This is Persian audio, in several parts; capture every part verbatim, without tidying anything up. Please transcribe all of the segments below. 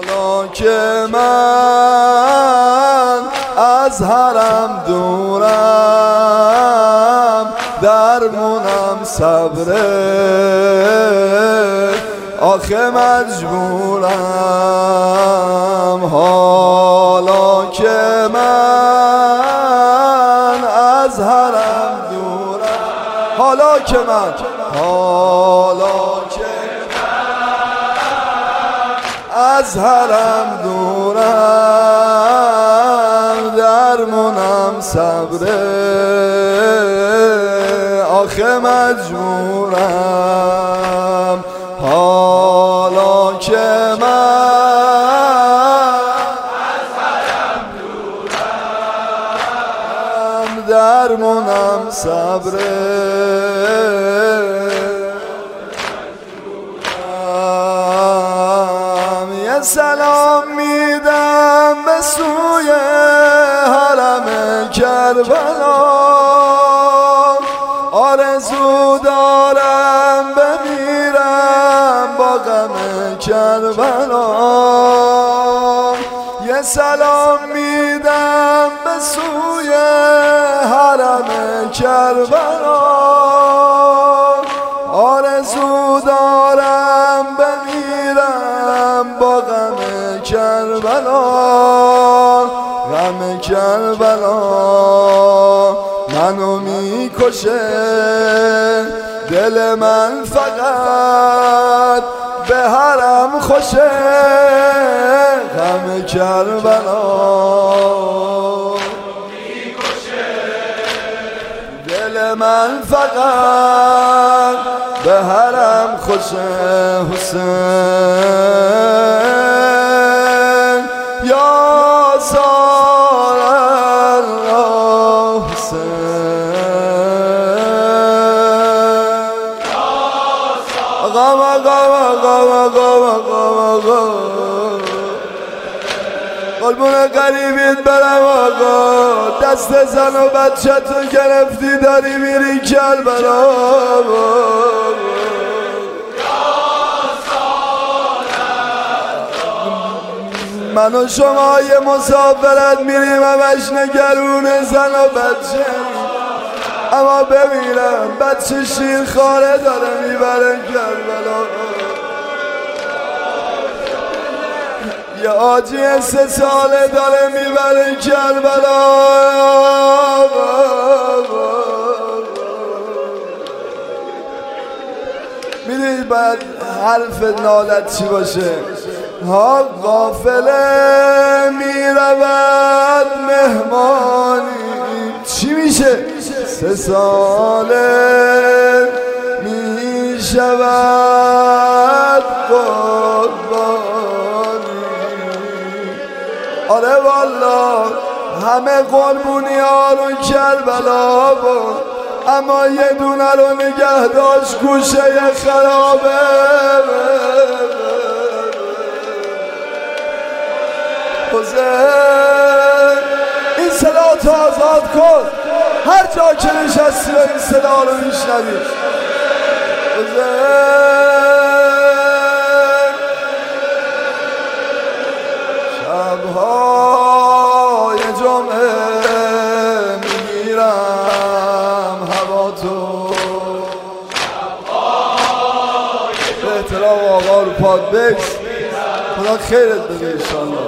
حالا که من از حرم دورم درمونم صبره آخه مجبورم حالا که من از حرم دورم حالا که من حالا که از حرم دورم درمونم صبره آخه مجبورم حالا که من از حرم دورم درمونم صبره سلام میدم به سوی حرم کربلا آرزو دارم بمیرم با غم کربلا یه سلام میدم به سوی حرم کربلا آرزو دارم بمیرم با غم کربلا غم کربلا منو میکشه دل من فقط به حرم خوشه غم کربلا دل من فقط به حرم خوشه حسین یا زار الله حسین آقا آقا آقا آقا آقا قلبون قریبیت برم آقا دست زن و بچه تو گرفتی داری میری کربلا من و شما یه مسافرت میریم همش نگرون زن و بچه اما ببینم بچه شیر خاره داره میبره کربلا یه آجی سه ساله داره میبره کربلا میدونید باید حرف نالت چی باشه ها قافله میرود مهمانی چی میشه سه ساله میشود قربانی آره والا همه قربونی ها رو کربلا بود اما یه دونه رو نگه داشت گوشه خرابه حسین این صدا تو آزاد کن هر جا که نشستی این صدا رو میشنوی حسین شبهای جمعه میگیرم هوا تو به احترام آقا رو پاد بکس خدا خیرت بده انشالله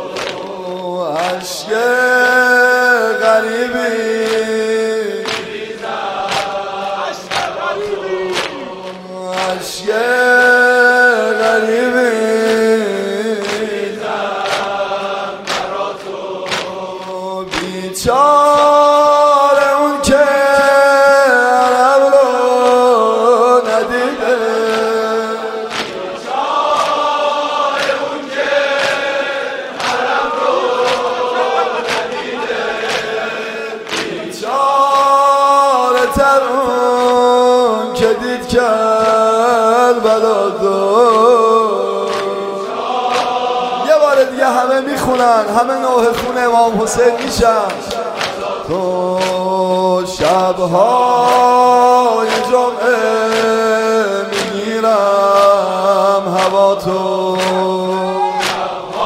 عشق غریبی عشق غریبی بیچاره اون که عرب رو ندیده ترون که دید کربلا دو یه بار دیگه همه میخونن همه نوح خون امام حسین میشن تو شبهای جمعه میگیرم هوا تو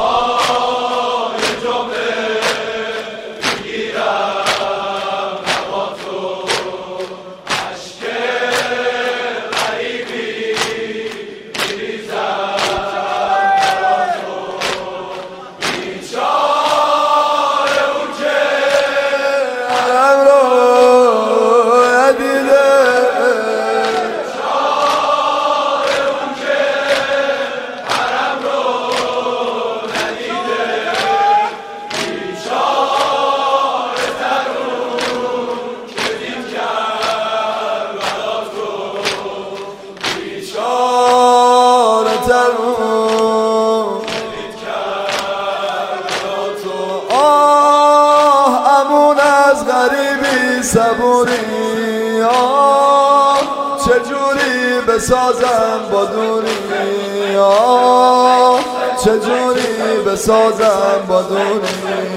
صبوری آه چجوری بسازم با دوری آه چجوری بسازم با دوری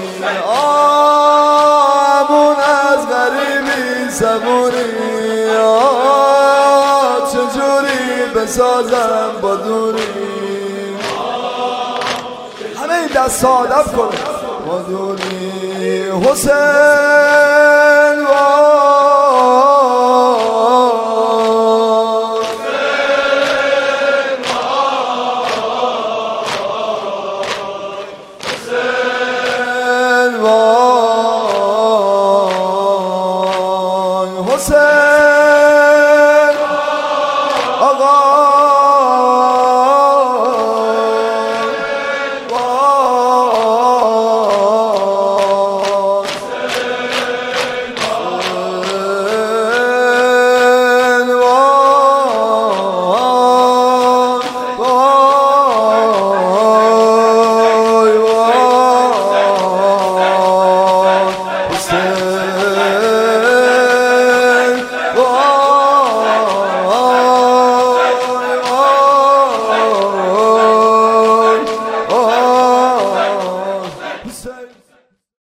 آه امون از غریبی صبوری آه چجوری بسازم با دوری همه این دست آدم کنه با دوری حسین